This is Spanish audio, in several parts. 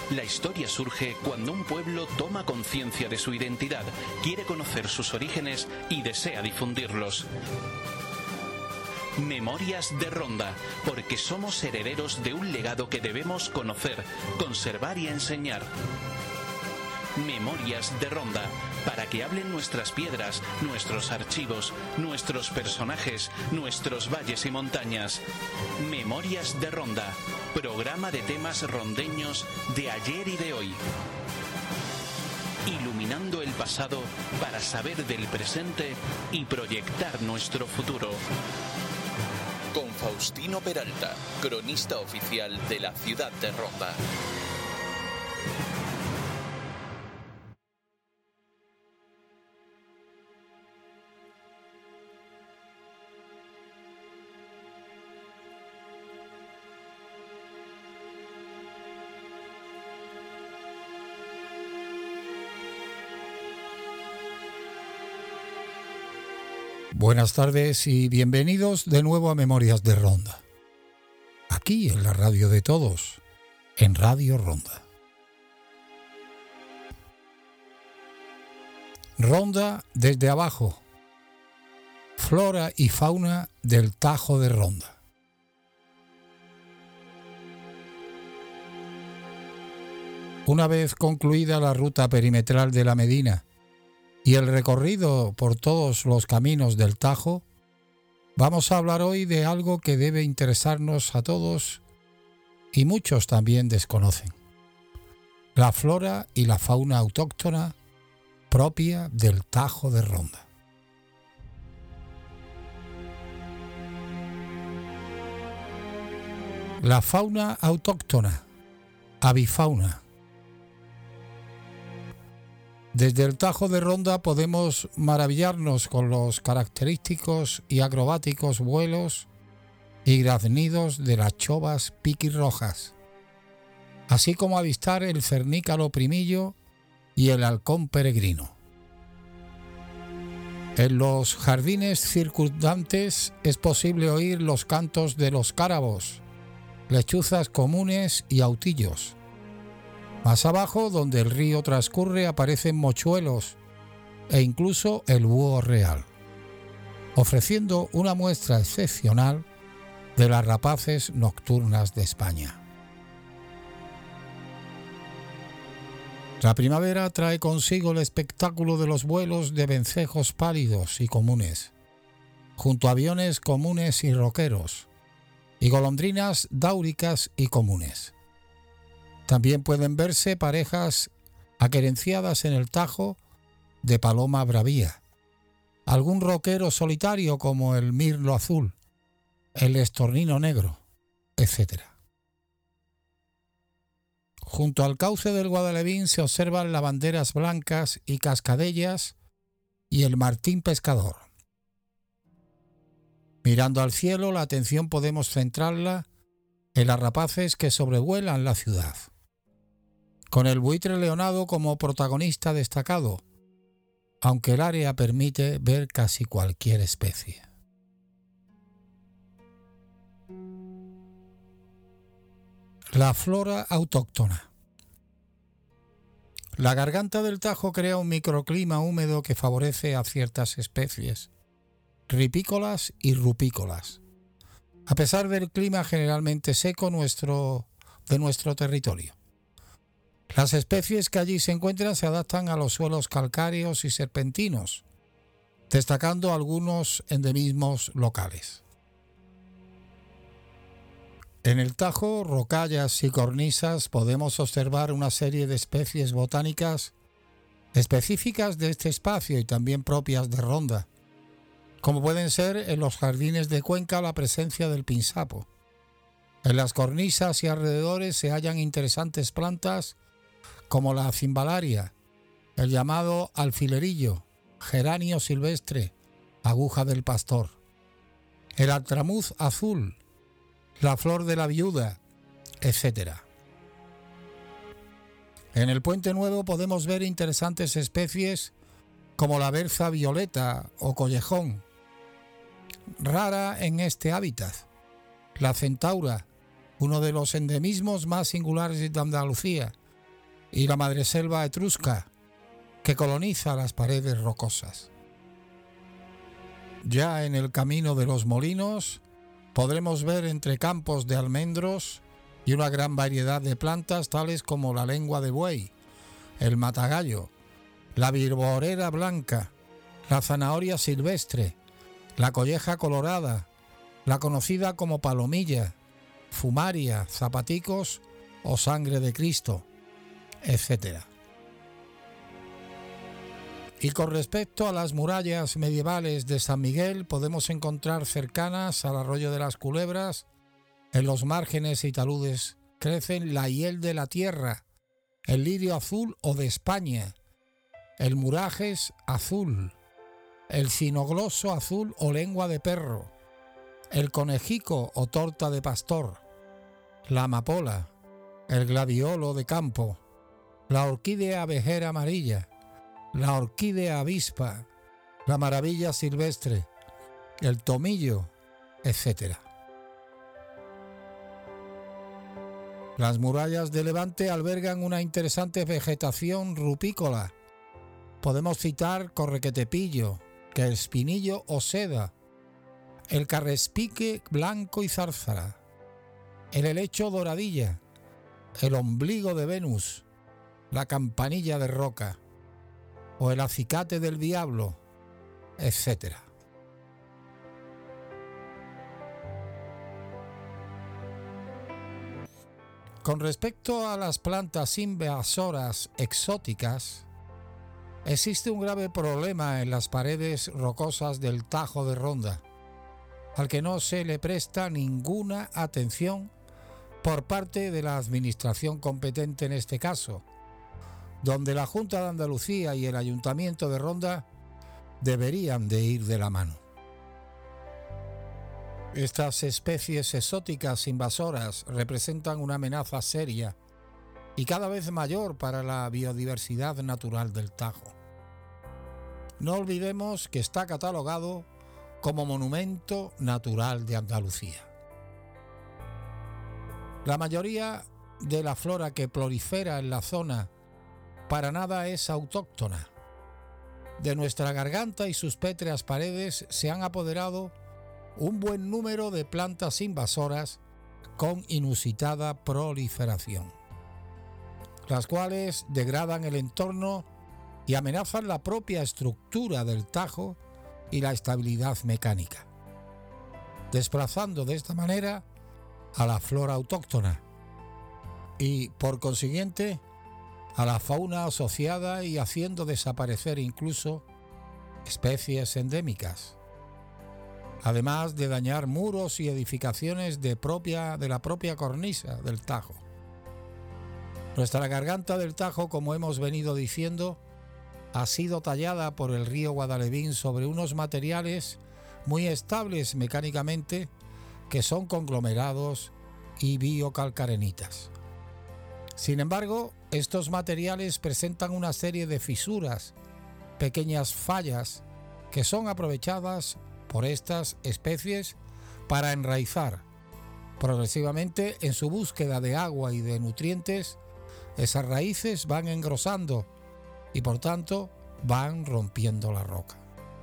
La historia surge cuando un pueblo toma conciencia de su identidad, quiere conocer sus orígenes y desea difundirlos. Memorias de Ronda, porque somos herederos de un legado que debemos conocer, conservar y enseñar. Memorias de Ronda, para que hablen nuestras piedras, nuestros archivos, nuestros personajes, nuestros valles y montañas. Memorias de Ronda, programa de temas rondeños de ayer y de hoy. Iluminando el pasado para saber del presente y proyectar nuestro futuro. Con Faustino Peralta, cronista oficial de la ciudad de Ronda. Buenas tardes y bienvenidos de nuevo a Memorias de Ronda. Aquí en la radio de todos, en Radio Ronda. Ronda desde abajo. Flora y fauna del Tajo de Ronda. Una vez concluida la ruta perimetral de la Medina y el recorrido por todos los caminos del Tajo, vamos a hablar hoy de algo que debe interesarnos a todos y muchos también desconocen: la flora y la fauna autóctona propia del Tajo de Ronda. La fauna autóctona, avifauna. Desde el Tajo de Ronda podemos maravillarnos con los característicos y acrobáticos vuelos y graznidos de las chovas piquirrojas, así como avistar el cernícalo primillo y el halcón peregrino. En los jardines circundantes es posible oír los cantos de los cárabos, lechuzas comunes y autillos. Más abajo, donde el río transcurre, aparecen mochuelos e incluso el búho real, ofreciendo una muestra excepcional de las rapaces nocturnas de España. La primavera trae consigo el espectáculo de los vuelos de vencejos pálidos y comunes, junto a aviones comunes y roqueros, y golondrinas dáuricas y comunes. También pueden verse parejas aquerenciadas en el Tajo de paloma bravía, algún roquero solitario como el mirlo azul, el estornino negro, etc. Junto al cauce del Guadalevín se observan lavanderas blancas y cascadellas y el martín pescador. Mirando al cielo, la atención podemos centrarla en las rapaces que sobrevuelan la ciudad, con el buitre leonado como protagonista destacado, aunque el área permite ver casi cualquier especie. La flora autóctona. La garganta del Tajo crea un microclima húmedo que favorece a ciertas especies, ripícolas y rupícolas, a pesar del clima generalmente seco de nuestro territorio. Las especies que allí se encuentran se adaptan a los suelos calcáreos y serpentinos, destacando algunos endemismos locales. En el Tajo, rocallas y cornisas podemos observar una serie de especies botánicas específicas de este espacio y también propias de Ronda, como pueden ser en los jardines de Cuenca la presencia del pinsapo. En las cornisas y alrededores se hallan interesantes plantas como la cimbalaria, el llamado alfilerillo, geranio silvestre, aguja del pastor, el altramuz azul, la flor de la viuda, etc. En el Puente Nuevo podemos ver interesantes especies como la berza violeta o collejón, rara en este hábitat, la centaura, uno de los endemismos más singulares de Andalucía, y la madreselva etrusca, que coloniza las paredes rocosas. Ya en el camino de los molinos podremos ver entre campos de almendros y una gran variedad de plantas tales como la lengua de buey, el matagallo, la virborera blanca, la zanahoria silvestre, la colleja colorada, la conocida como palomilla, fumaria, zapaticos o sangre de Cristo, etc. Y con respecto a las murallas medievales de San Miguel, podemos encontrar cercanas al arroyo de las Culebras, en los márgenes y taludes crecen la hiel de la tierra, el lirio azul o de España, el murajes azul, el cinogloso azul o lengua de perro, el conejico o torta de pastor, la amapola, el gladiolo de campo, la orquídea abejera amarilla, la orquídea avispa, la maravilla silvestre, el tomillo, etc. Las murallas de Levante albergan una interesante vegetación rupícola. Podemos citar correquetepillo, que espinillo o seda, el carrespique blanco y zárzara, el helecho doradilla, el ombligo de Venus, la campanilla de roca o el acicate del diablo, etc. Con respecto a las plantas invasoras exóticas, existe un grave problema en las paredes rocosas del Tajo de Ronda, al que no se le presta ninguna atención por parte de la administración competente en este caso, donde la Junta de Andalucía y el Ayuntamiento de Ronda deberían de ir de la mano. Estas especies exóticas invasoras representan una amenaza seria y cada vez mayor para la biodiversidad natural del Tajo. No olvidemos que está catalogado como Monumento Natural de Andalucía. La mayoría de la flora que prolifera en la zona para nada es autóctona. De nuestra garganta y sus pétreas paredes se han apoderado un buen número de plantas invasoras con inusitada proliferación, las cuales degradan el entorno y amenazan la propia estructura del Tajo y la estabilidad mecánica, desplazando de esta manera a la flora autóctona y, por consiguiente, a la fauna asociada y haciendo desaparecer incluso especies endémicas, además de dañar muros y edificaciones de la propia cornisa del Tajo. Nuestra garganta del Tajo, como hemos venido diciendo, ha sido tallada por el río Guadalevín sobre unos materiales muy estables mecánicamente, que son conglomerados y biocalcarenitas. Sin embargo, estos materiales presentan una serie de fisuras, pequeñas fallas, que son aprovechadas por estas especies para enraizar. Progresivamente, en su búsqueda de agua y de nutrientes, esas raíces van engrosando y por tanto van rompiendo la roca.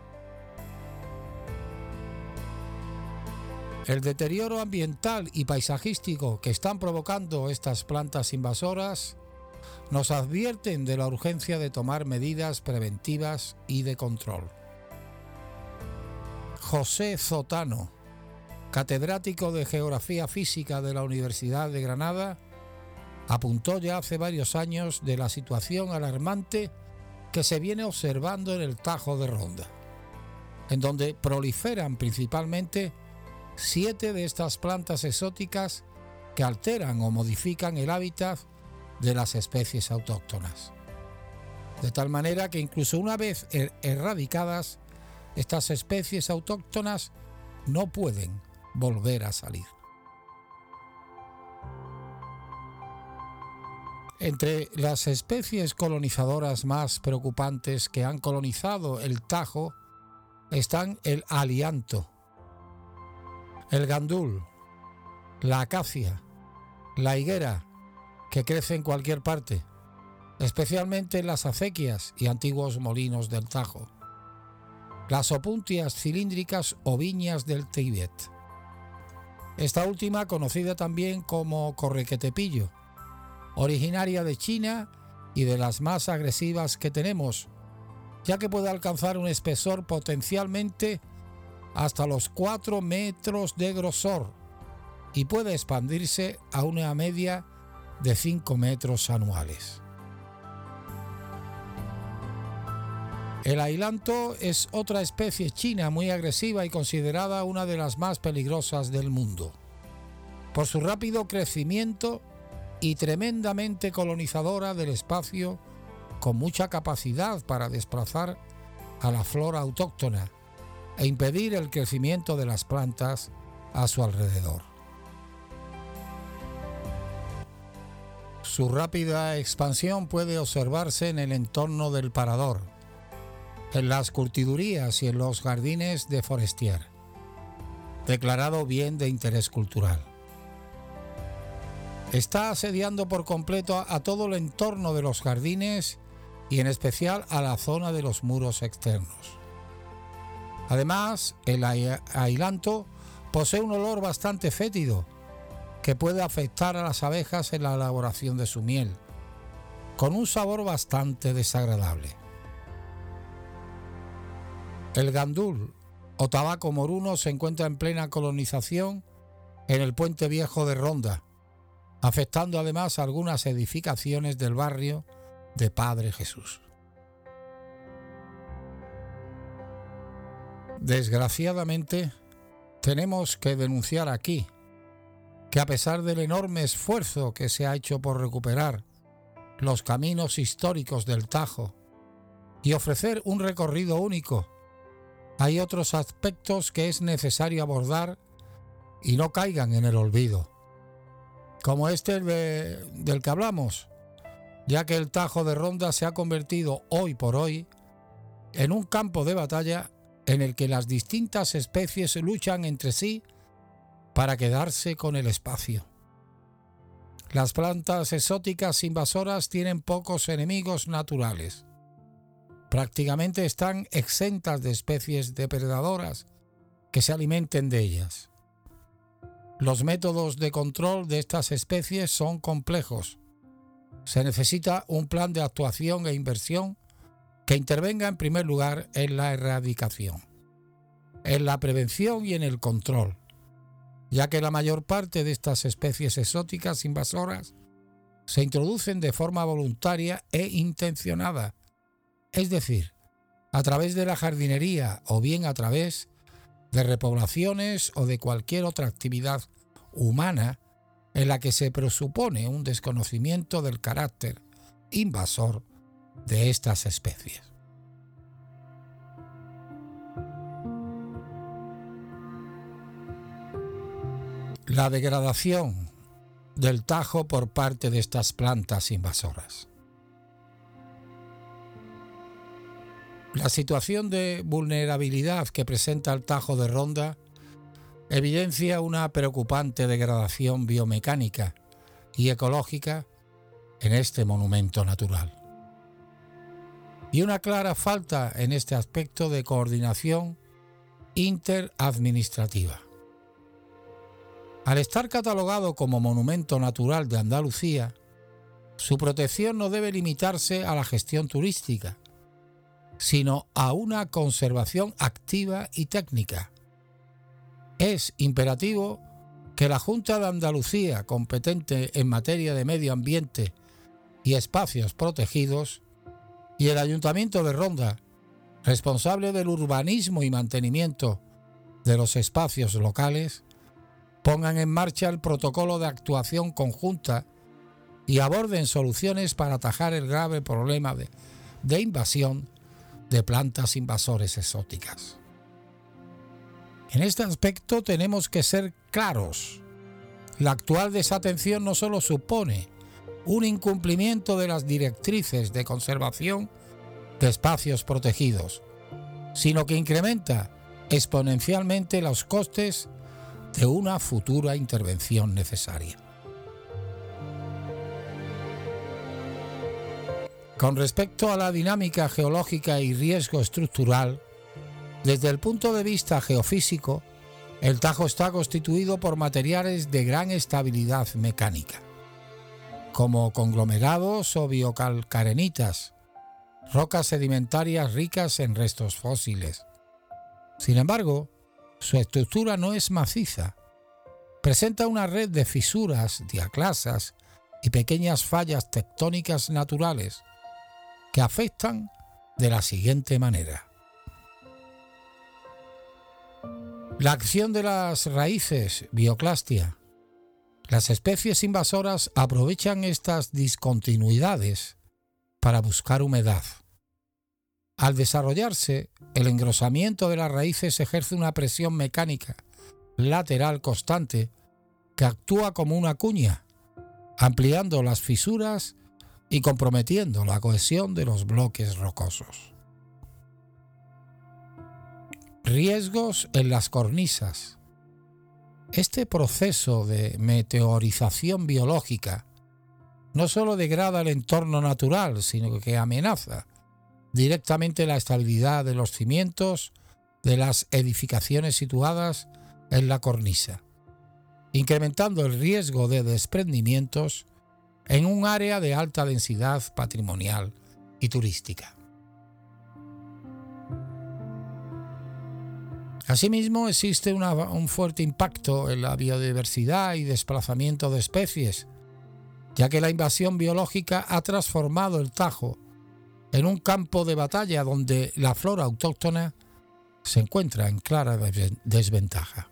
El deterioro ambiental y paisajístico que están provocando estas plantas invasoras nos advierten de la urgencia de tomar medidas preventivas y de control. José Zotano, catedrático de Geografía Física de la Universidad de Granada, apuntó ya hace varios años de la situación alarmante que se viene observando en el Tajo de Ronda, en donde proliferan principalmente 7 de estas plantas exóticas que alteran o modifican el hábitat de las especies autóctonas. De tal manera que incluso una vez erradicadas, estas especies autóctonas no pueden volver a salir. Entre las especies colonizadoras más preocupantes que han colonizado el Tajo están el alianto, el gandul, la acacia, la higuera, que crece en cualquier parte, especialmente en las acequias y antiguos molinos del Tajo, las opuntias cilíndricas o viñas del Tíbet. Esta última, conocida también como correquetepillo, originaria de China y de las más agresivas que tenemos, ya que puede alcanzar un espesor potencialmente hasta los 4 metros de grosor y puede expandirse a una media de 5 metros anuales. El ailanto es otra especie china muy agresiva y considerada una de las más peligrosas del mundo, por su rápido crecimiento y tremendamente colonizadora del espacio, con mucha capacidad para desplazar a la flora autóctona e impedir el crecimiento de las plantas a su alrededor. Su rápida expansión puede observarse en el entorno del parador, en las curtidurías y en los jardines de Forestier, declarado bien de interés cultural. Está asediando por completo a todo el entorno de los jardines y en especial a la zona de los muros externos. Además, el ailanto posee un olor bastante fétido que puede afectar a las abejas en la elaboración de su miel, con un sabor bastante desagradable. El gandul o tabaco moruno se encuentra en plena colonización en el Puente Viejo de Ronda, afectando además algunas edificaciones del barrio de Padre Jesús. Desgraciadamente, tenemos que denunciar aquí que a pesar del enorme esfuerzo que se ha hecho por recuperar los caminos históricos del Tajo y ofrecer un recorrido único, hay otros aspectos que es necesario abordar y no caigan en el olvido, como este del que hablamos, ya que el Tajo de Ronda se ha convertido hoy por hoy en un campo de batalla en el que las distintas especies luchan entre sí para quedarse con el espacio. Las plantas exóticas invasoras tienen pocos enemigos naturales. Prácticamente están exentas de especies depredadoras que se alimenten de ellas. Los métodos de control de estas especies son complejos. Se necesita un plan de actuación e inversión que intervenga en primer lugar en la erradicación, en la prevención y en el control, ya que la mayor parte de estas especies exóticas invasoras se introducen de forma voluntaria e intencionada, es decir, a través de la jardinería o bien a través de repoblaciones o de cualquier otra actividad humana en la que se presupone un desconocimiento del carácter invasor de estas especies. La degradación del Tajo por parte de estas plantas invasoras. La situación de vulnerabilidad que presenta el Tajo de Ronda evidencia una preocupante degradación biomecánica y ecológica en este monumento natural, y una clara falta en este aspecto de coordinación interadministrativa. Al estar catalogado como monumento natural de Andalucía, su protección no debe limitarse a la gestión turística, sino a una conservación activa y técnica. Es imperativo que la Junta de Andalucía, competente en materia de medio ambiente y espacios protegidos, y el Ayuntamiento de Ronda, responsable del urbanismo y mantenimiento de los espacios locales, pongan en marcha el protocolo de actuación conjunta y aborden soluciones para atajar el grave problema de invasión de plantas invasores exóticas. En este aspecto tenemos que ser claros. La actual desatención no solo supone un incumplimiento de las directrices de conservación de espacios protegidos, sino que incrementa exponencialmente los costes de una futura intervención necesaria. Con respecto a la dinámica geológica y riesgo estructural, desde el punto de vista geofísico, el Tajo está constituido por materiales de gran estabilidad mecánica, como conglomerados o biocalcarenitas, rocas sedimentarias ricas en restos fósiles. Sin embargo, su estructura no es maciza. Presenta una red de fisuras, diaclasas y pequeñas fallas tectónicas naturales que afectan de la siguiente manera. La acción de las raíces, bioclastia. Las especies invasoras aprovechan estas discontinuidades para buscar humedad. Al desarrollarse, el engrosamiento de las raíces ejerce una presión mecánica lateral constante que actúa como una cuña, ampliando las fisuras y comprometiendo la cohesión de los bloques rocosos. Riesgos en las cornisas. Este proceso de meteorización biológica no solo degrada el entorno natural, sino que amenaza directamente la estabilidad de los cimientos de las edificaciones situadas en la cornisa, incrementando el riesgo de desprendimientos en un área de alta densidad patrimonial y turística. Asimismo, existe un fuerte impacto en la biodiversidad y desplazamiento de especies, ya que la invasión biológica ha transformado el Tajo en un campo de batalla donde la flora autóctona se encuentra en clara desventaja.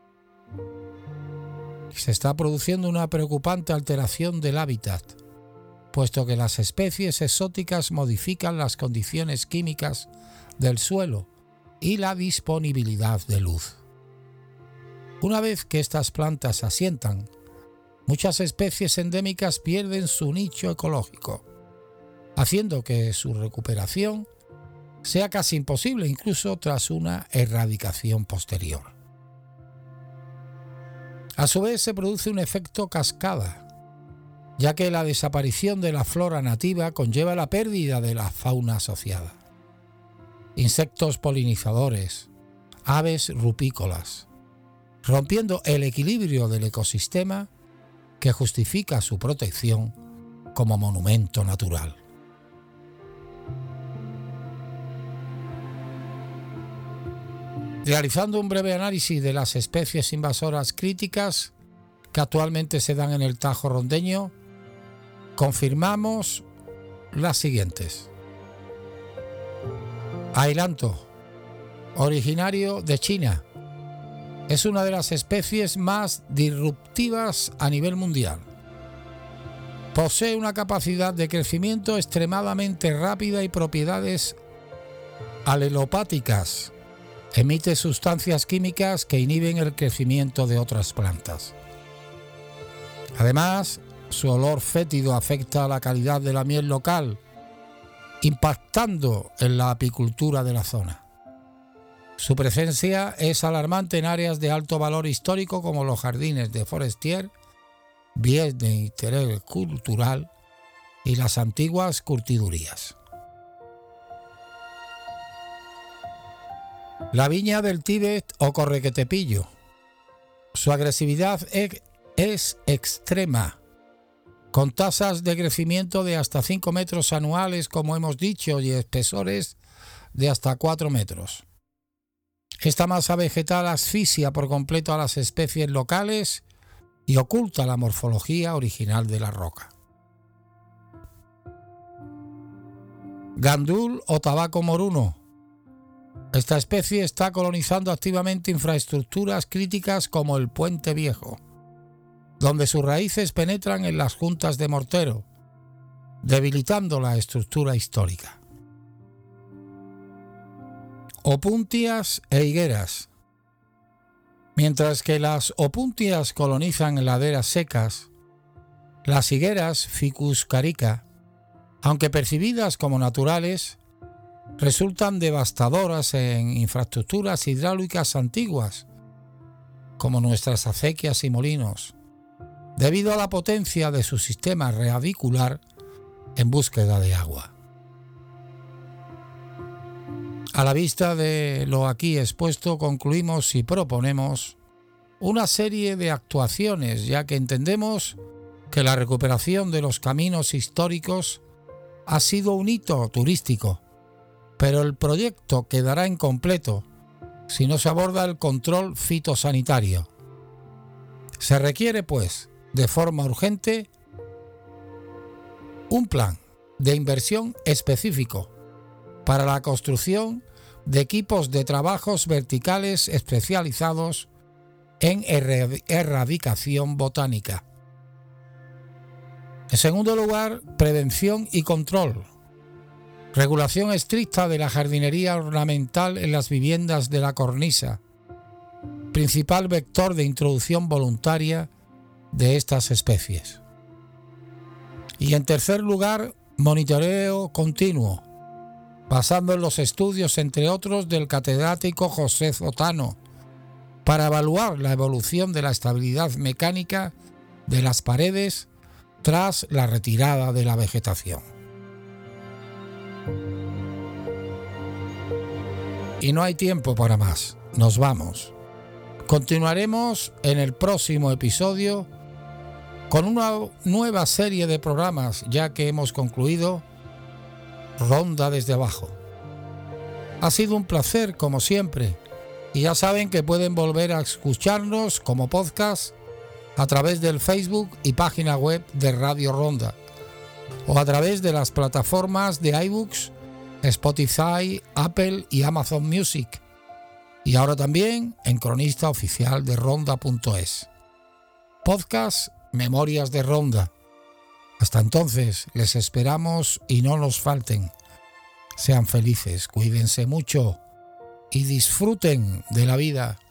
Se está produciendo una preocupante alteración del hábitat, puesto que las especies exóticas modifican las condiciones químicas del suelo y la disponibilidad de luz. Una vez que estas plantas se asientan, muchas especies endémicas pierden su nicho ecológico, haciendo que su recuperación sea casi imposible incluso tras una erradicación posterior. A su vez se produce un efecto cascada, ya que la desaparición de la flora nativa conlleva la pérdida de la fauna asociada. Insectos polinizadores, aves rupícolas, rompiendo el equilibrio del ecosistema que justifica su protección como monumento natural. Realizando un breve análisis de las especies invasoras críticas que actualmente se dan en el Tajo rondeño, confirmamos las siguientes. Ailanto, originario de China, es una de las especies más disruptivas a nivel mundial. Posee una capacidad de crecimiento extremadamente rápida y propiedades alelopáticas. Emite sustancias químicas que inhiben el crecimiento de otras plantas. Además, su olor fétido afecta a la calidad de la miel local, impactando en la apicultura de la zona. Su presencia es alarmante en áreas de alto valor histórico como los jardines de Forestier, bien de interés cultural y las antiguas curtidurías. La viña del Tíbet o correquetepillo. Su agresividad es extrema, con tasas de crecimiento de hasta 5 metros anuales, como hemos dicho, y espesores de hasta 4 metros. Esta masa vegetal asfixia por completo a las especies locales y oculta la morfología original de la roca. Gandul o tabaco moruno. Esta especie está colonizando activamente infraestructuras críticas como el Puente Viejo, donde sus raíces penetran en las juntas de mortero, debilitando la estructura histórica. Opuntias e higueras. Mientras que las opuntias colonizan laderas secas, las higueras Ficus carica, aunque percibidas como naturales, resultan devastadoras en infraestructuras hidráulicas antiguas, como nuestras acequias y molinos, debido a la potencia de su sistema radicular en búsqueda de agua. A la vista de lo aquí expuesto, concluimos y proponemos una serie de actuaciones, ya que entendemos que la recuperación de los caminos históricos ha sido un hito turístico, pero el proyecto quedará incompleto si no se aborda el control fitosanitario. Se requiere, pues, de forma urgente, un plan de inversión específico para la construcción de equipos de trabajos verticales especializados en erradicación botánica. En segundo lugar, prevención y control. Regulación estricta de la jardinería ornamental en las viviendas de la cornisa, principal vector de introducción voluntaria de estas especies. Y en tercer lugar, monitoreo continuo, basando en los estudios, entre otros, del catedrático José Zotano, para evaluar la evolución de la estabilidad mecánica de las paredes tras la retirada de la vegetación. Y no hay tiempo para más, nos vamos. Continuaremos en el próximo episodio con una nueva serie de programas, ya que hemos concluido Ronda desde abajo. Ha sido un placer, como siempre, y ya saben que pueden volver a escucharnos como podcast a través del Facebook y página web de Radio Ronda, o a través de las plataformas de iBooks, Spotify, Apple y Amazon Music, y ahora también en cronista oficial de Ronda.es. Podcast Memorias de Ronda. Hasta entonces, les esperamos y no nos falten. Sean felices, cuídense mucho y disfruten de la vida.